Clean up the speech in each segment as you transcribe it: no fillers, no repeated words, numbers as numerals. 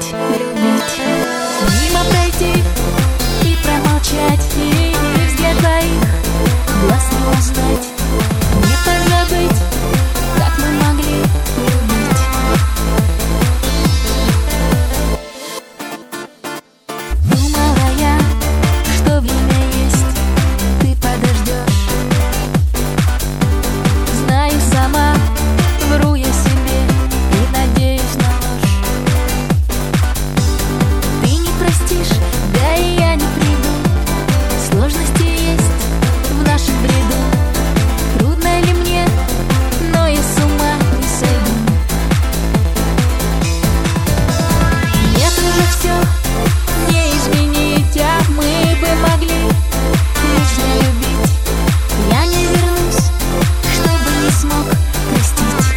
любить, любить. Мимо пройти и промолчать, и взгляд твоих глаз не узнать, не позабыть, как мы могли любить. Думала я, что время есть, ты подождешь. Знаю сама, вру я себе и надеюсь на ложь. Ты не простишь, да и я не приду. Сложности есть в нашем бреду. Трудно ли мне, но я с ума не сойду. Нет, уже все не изменить, а мы бы могли вечно любить. Я не вернусь, чтобы не смог простить.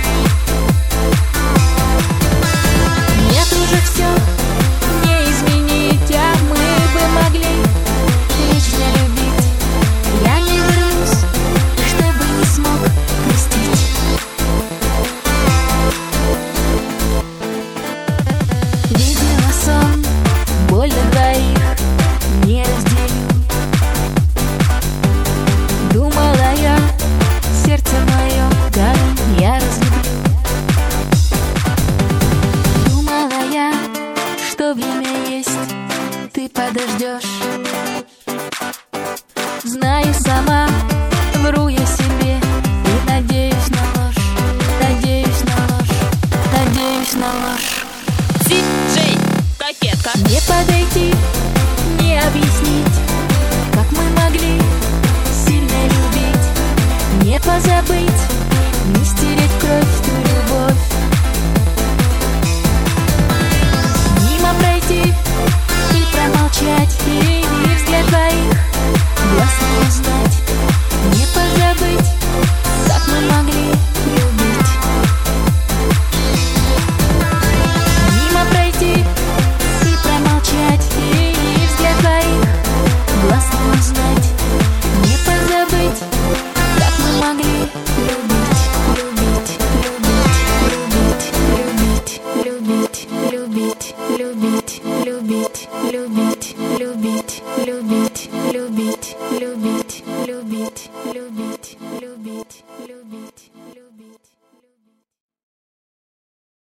Нет, уже все не изменить, а мы бы могли вечно любить. Я не вернусь, чтобы не смог простить. Видела сон, боль для двоих не разделю. Думала я, сердце мое, камень я разлюблю. Думала я, что время есть, ты подождешь. Знаю сама, вру я себе и надеюсь на ложь, надеюсь на ложь, надеюсь на ложь. Диджей Кокетка. Не подойти, не объяснить, как мы могли сильно любить, не позабыть,